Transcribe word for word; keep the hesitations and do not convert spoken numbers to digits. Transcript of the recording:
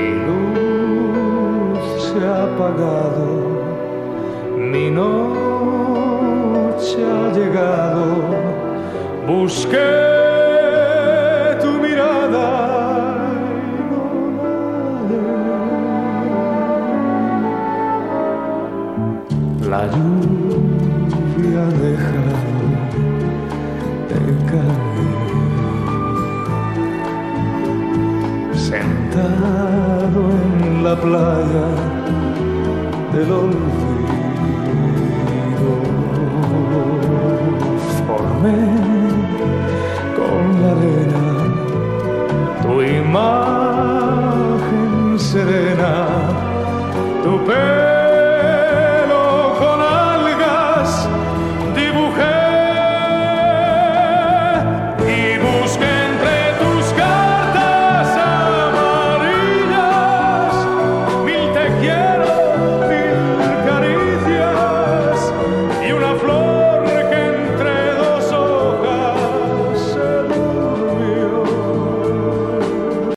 Mi luz se ha apagado, mi noche ha llegado. Busqué tu mirada y no la hallé. La lluvia ha dejado de caer. Sentado en la playa del olvido, formé con la arena tu imagen.